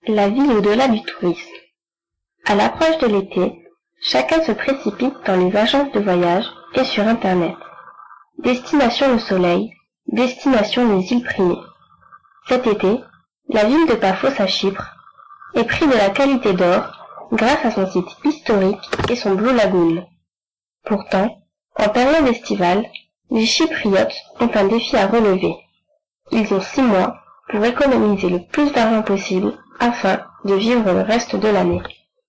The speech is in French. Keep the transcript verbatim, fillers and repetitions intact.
La ville au-delà du tourisme. À l'approche de l'été, chacun se précipite dans les agences de voyage et sur Internet. Destination le soleil, destination les îles Primées. Cet été, la ville de Paphos à Chypre est pris de la qualité d'or grâce à son site historique et son Blue Lagoon. Pourtant, en période estivale, les Chypriotes ont un défi à relever. Ils ont six mois pour économiser le plus d'argent possible afin de vivre le reste de l'année.